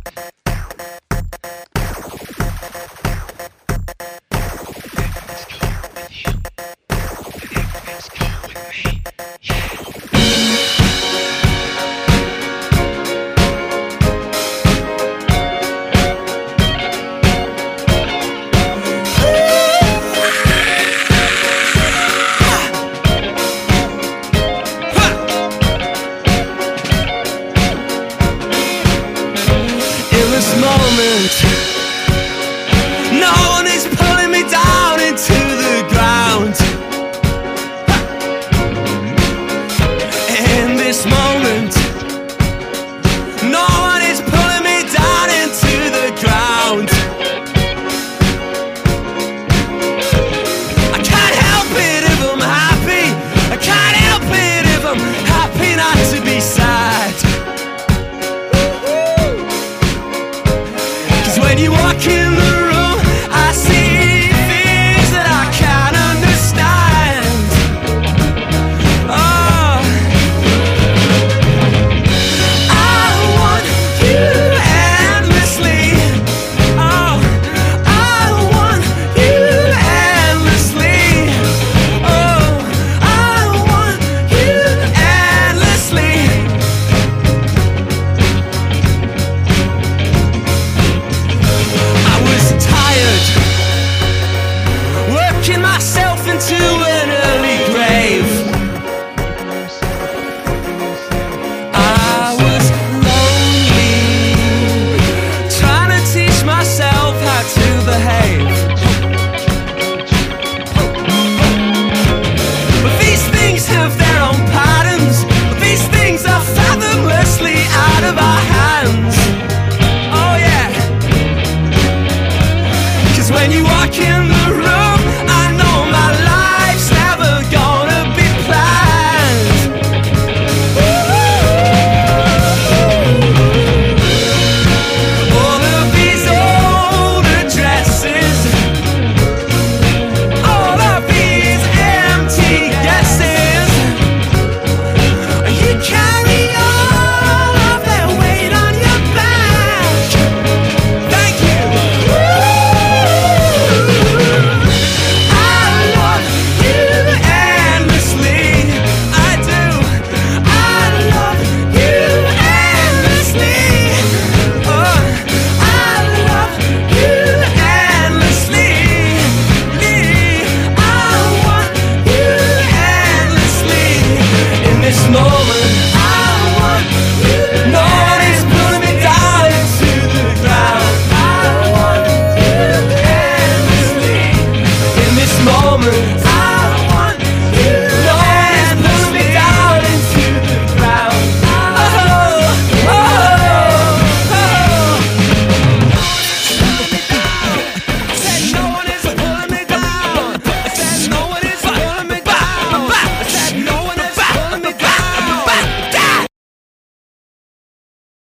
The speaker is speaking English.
Moment, no one is pulling me down into the ground. In this moment, no one is pulling me down into the ground. I can't help it if I'm happy. I can't help it if I'm happy not to be sad. When you walk in the room, I see things that I can't understand. Oh, I want you endlessly. Oh, I want you endlessly. Oh, I want you endlessly. Working myself into an early grave. I was lonely, trying to teach myself how to behave. But these things have their own patterns. These things are fathomlessly out of our hands. Oh yeah. 'Cause when you walk in the room, I know my life's never gonna be planned. All of these old addresses, all of these empty guesses, you carry all of that weight on your back. Thank you. Moment